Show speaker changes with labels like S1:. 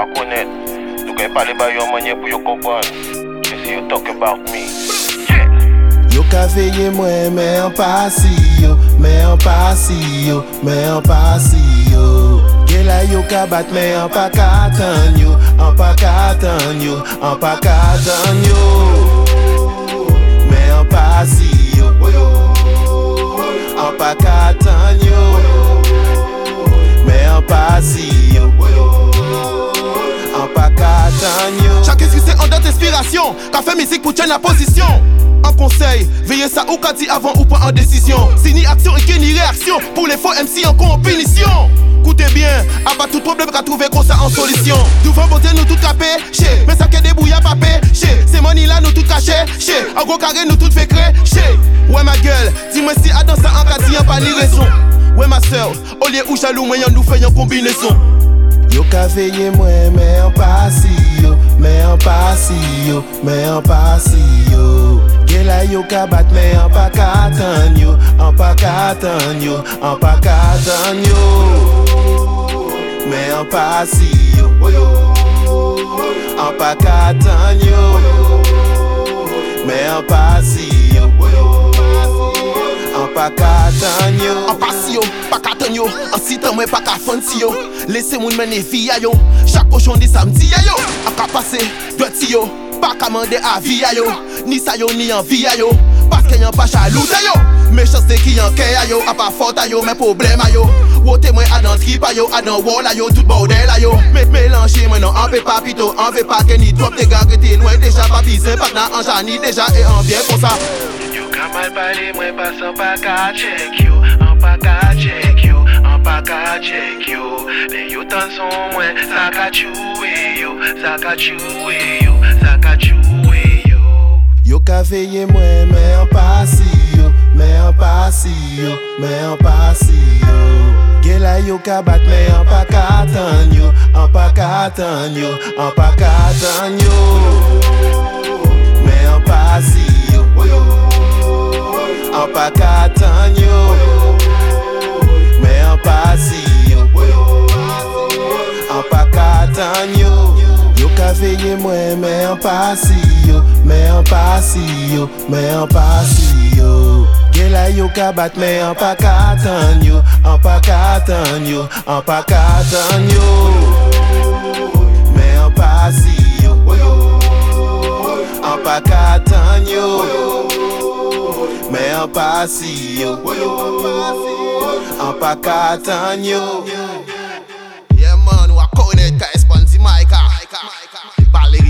S1: pas connaître. Nous ne parler pas de manière pour comprendre. Si you talk about me.
S2: Yo ka veye mwen mais en pasi yo, mais en pasi yo, mais en pasi yo. Gela yo ka bat mais en pa katan yo, en pa katan yo, en pa katan yo. Mais en pasi yo, en pa katan yo. Mais en pasi yo, en pa katan yo.
S3: Chaque excuse c'est en date inspiration, qu'a fait musique pour tenir la position. Un conseil, veillez ça ou qu'a dit avant ou pas en décision. C'est ni action et ni réaction pour les faux MC encore en punition. Écoutez bien, abat tout problème qu'a trouvé comme ça en solution. Devant beauté nous tout capé, chez. Mais ça qu'est débrouille à papé, chez. C'est money là nous tout caché, chez. En gros carré nous tout fait créer, chez. Ouais ma gueule, dis-moi si à dans ça en cas d'y a pas ni raison. Ouais ma soeur, au lieu où jaloux moyen nous fait une combinaison.
S2: Yo ka veye mwen mais en pasi yo, mais en pasi yo, mais en pasi yo. Gela yo ka bat mais en pa katan yo, en pa katan yo, en pa katan yo. Mais en pasi yo, en pa katan yo. Mais en pasi yo, en pa katan yo.
S3: En passion, pas qu'à yo. En citant moi pas qu'à fancy yo. Laissez moun mener vie yo. Chaque cochon dit samedi yo. En qu'à passer, dirty yo. Pas qu'à mander à vie yo. Ni ça yo, ni envie yo. Parce qu'il y a pas jaloux yo. Méchanceté qui en kaya yo. A pas faute yo, mais problème yo. Wote moi à dans trip yo, à dans wall yo. Tout bordel yo. Mais mélanger moi non, en veut pas pito. En veut pas que ni trop tes gars que t'es loin. Déjà pas pisé, pas dans en jani déjà et en bien pour ça.
S1: Ka mal parler, moi passe en pas qu'à check you, en pas qu'à check you, en pas qu'à check you. Les you t'en sont moins, ça qu'a tué yo, ça qu'a tué yo, ça qu'a tué yo.
S2: Yo ka veye mwen mais en pasi yo, mais en pasi yo, mais en pasi yo. Gela yo ka bat mais en pa katan yo, en pa katan yo, en pa katan yo. Mais en pasi yo, en pa katan yo. Mais en pasi yo, en pa katan yo. Yo ka veye mwen mais en pasi yo, mais en pasi yo, mais en pasi yo. Gela yo ka bat mais en pa katan yo, en pa katan yo, en pa katan yo. Mais en pasi yo, en pa katan yo. Mais en pasi yo, en pa katan yo.
S3: Yeah man, we are calling it corresponding Micah. Balling